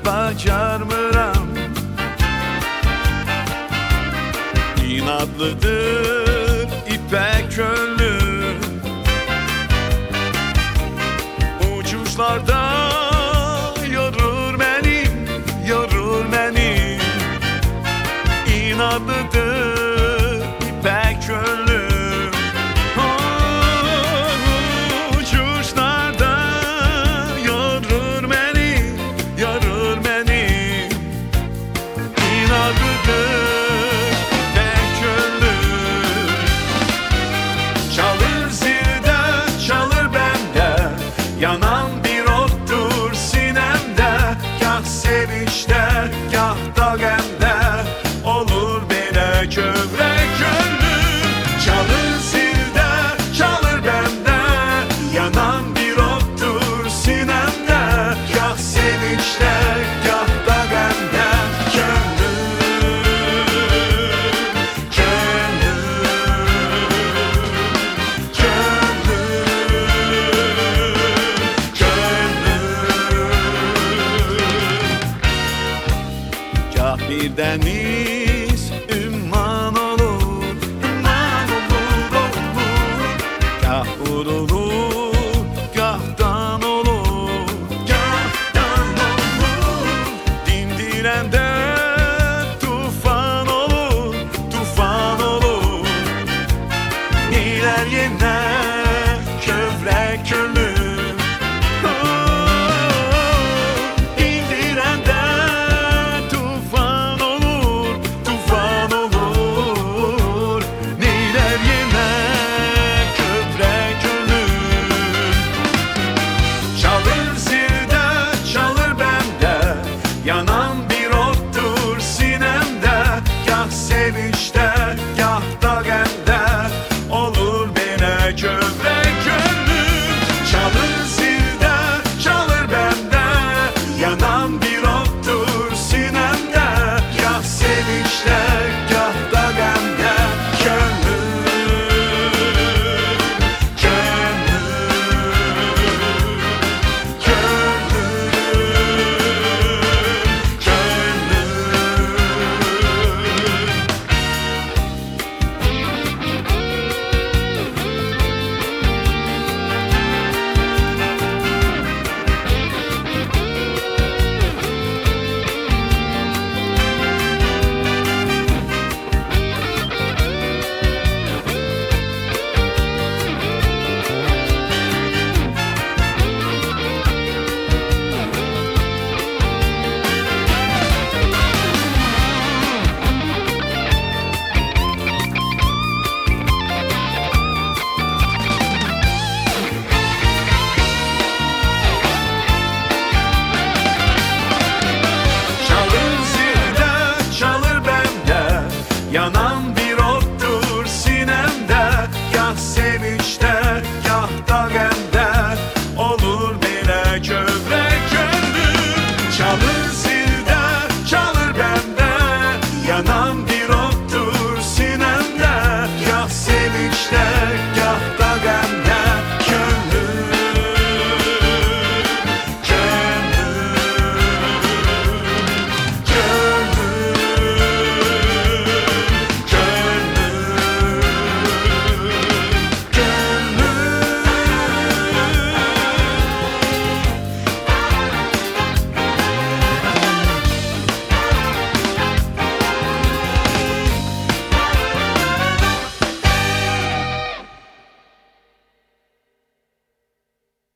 bacarmıram. İnadlıdır ipek könlüm, uçuşlarda yorur beni, yorur beni. İnadlıdır ipek könlüm, uçuşlarda yorur beni, yorur beni. İnadlıdır yanan bir ottur sinemde, kah sevinçte kah da gemde olur bile kövrek gönlüm. Çalır zilde çalır bende, yanan bir ottur sinemde, kah sevinçte kah da gemde gönlüm, kah bir deniz ümman olur, ümman olur, olur. Kah vurulur, kahtan olur, kahtan olur. Dindirende tufan olur, tufan olur. Neyler yener kövrek gönlüm. Yanan bir ottur sinemde, kah sevinçte kah da gemde olur bile kövrek gönlüm. Çalır zilde çalır bende, yanan bir ottur sinemde, kah sevinçte kah da gemde gönlüm, gönlüm, yanan bir ottur sinemde, kah sevinçte kah da gemde olur bile kövrek gönlüm. Çalır